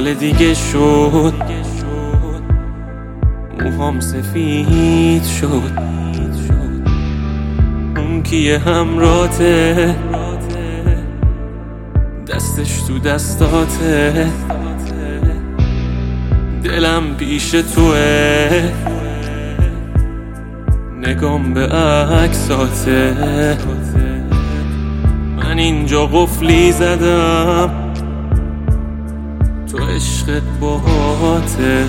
سال دیگه شد، موهام سفید شد. اون کیه همراته، دستش تو دستاته، دلم پیش توه، نگام به عکساته. من اینجا قفلی زدم، تو عشقت باهاته.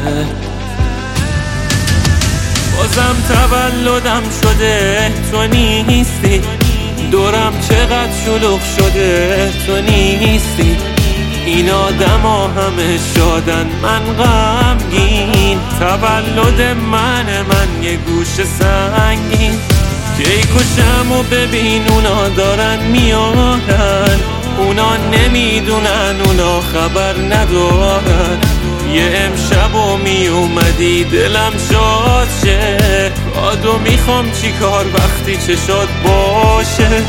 بازم تولدم شده، تو نیستی. دورم چقدر شلوغ شده، تو نیستی. این آدما همه شادن، من غمگین. تولد من یه گوشه سنگین. کیکو و ببین اونا دارن میارن، اونا نمیدونن، اونا خبر ندارن. یه امشب و می اومدی دلم شاد شه. کادو میخوام چی کار وقتی چشات باشه.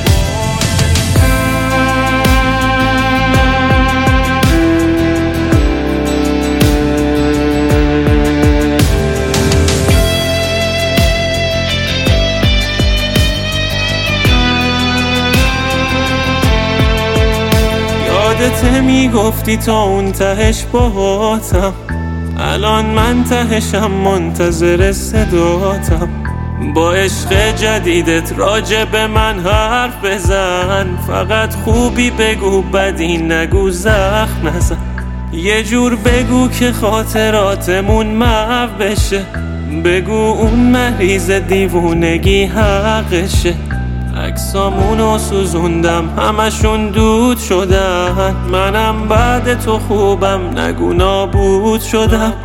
یادت میگفتی تا اون تهش باهاتم، الان من تهشم منتظر صداتم. با عشق جدیدت راجع به من حرف بزن، فقط خوبی بگو بدی نگو، زخم نزن. یه جور بگو که خاطراتمون محو بشه، بگو اون مریض دیوونگی حقشه. عکسامونو سوزوندم همشون دود شدن، منم بعد تو خوبم نگو نابود شدم.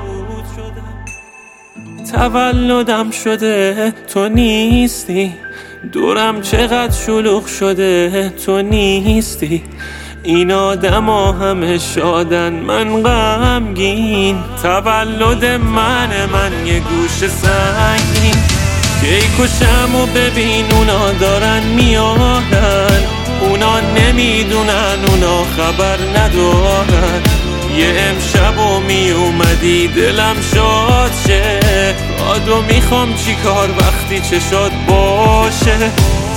تولدم شده، تو نیستی. دورم چقدر شلوغ شده، تو نیستی. این آدما همه شادن، من غمگین. تولد من یه گوشه سنگین. کیکو و ببین اونا دارن میارن، اونا نمیدونن، اونا خبر ندارن. یه امشب و می اومدی دلم شاد شه. کادو میخوام چی کار وقتی چشات باشه.